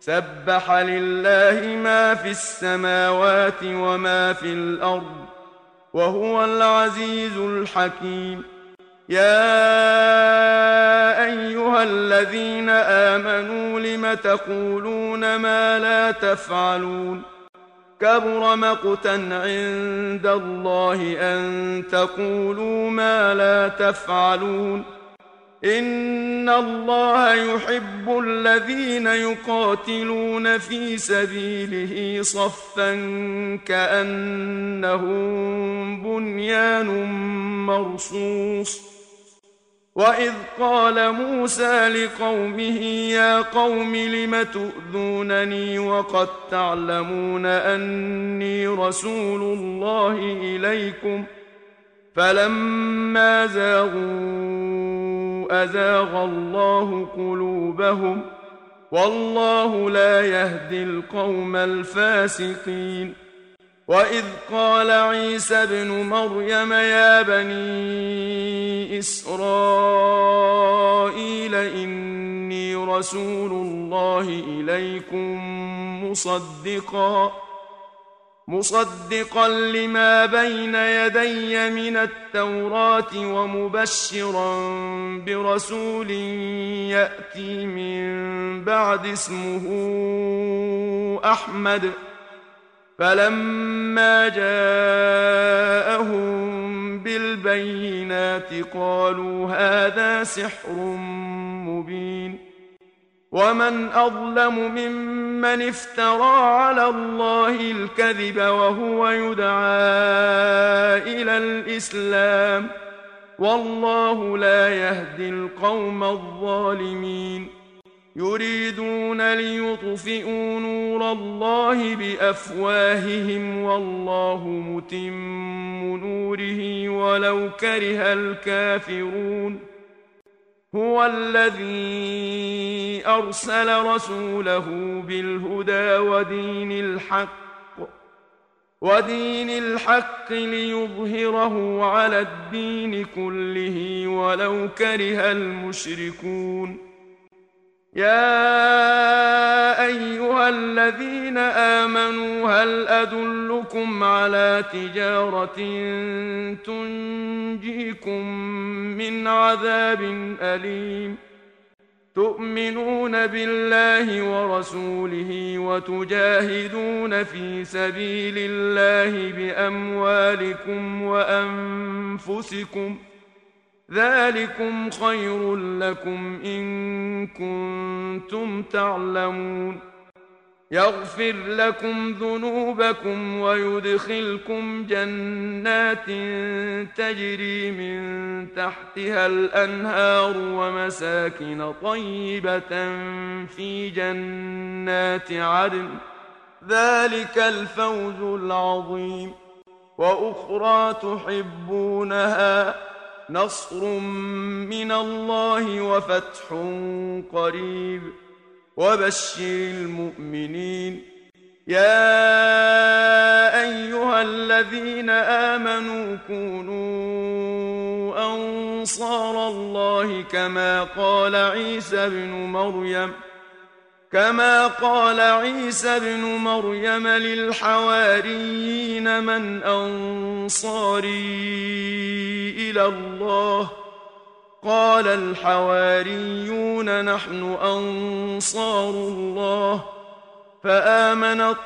سبح لله ما في السماوات وما في الأرض وهو العزيز الحكيم. يا أيها الذين آمنوا لم تقولون ما لا تفعلون؟ كبر مقتا عند الله أن تقولوا ما لا تفعلون. إن الله يحب الذين يقاتلون في سبيله صفا كأنهم بنيان مرصوص. وإذ قال موسى لقومه يا قوم لم تؤذونني وقد تعلمون أني رسول الله إليكم فلما زاغوا أزاغ الله قلوبهم والله لا يهدي القوم الفاسقين. وإذ قال عيسى ابن مريم يا بني إسرائيل إني رسول الله إليكم مصدقا لما بين يدي من التوراة ومبشرا برسول يأتي من بعد اسمه أحمد. فلما جاءهم بالبينات قالوا هذا سحر مبين. ومن أظلم ممن افترى على الله الكذب وهو يدعى إلى الإسلام والله لا يهدي القوم الظالمين. يريدون ليطفئوا نور الله بأفواههم والله متم نوره ولو كره الكافرون. هو الذي أرسل رسوله بالهدى ودين الحق ليظهره على الدين كله ولو كره المشركون. يا أيها الذين آمنوا هل أدلكم على تجارة تنجيكم من عذاب أليم؟ تؤمنون بالله ورسوله وتجاهدون في سبيل الله بأموالكم وأنفسكم ذلكم خير لكم إن كنتم تعلمون. يغفر لكم ذنوبكم ويدخلكم جنات تجري من تحتها الأنهار ومساكن طيبة في جنات عدن ذلك الفوز العظيم. وأخرى تحبونها نصر من الله وفتح قريب وبشر المؤمنين. يا أيها الذين آمنوا كونوا أنصار الله كما قال عيسى بن مريم للحواريين من أنصاري إلى الله؟ قال الحواريون نحن أنصار الله. فآمنت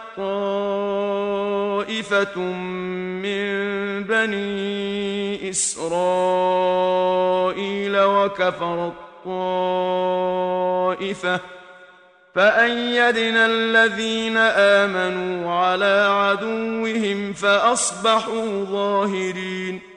طائفة من بني إسرائيل وكفرت طائفة فأيدنا الذين آمنوا على عدوهم فأصبحوا ظاهرين.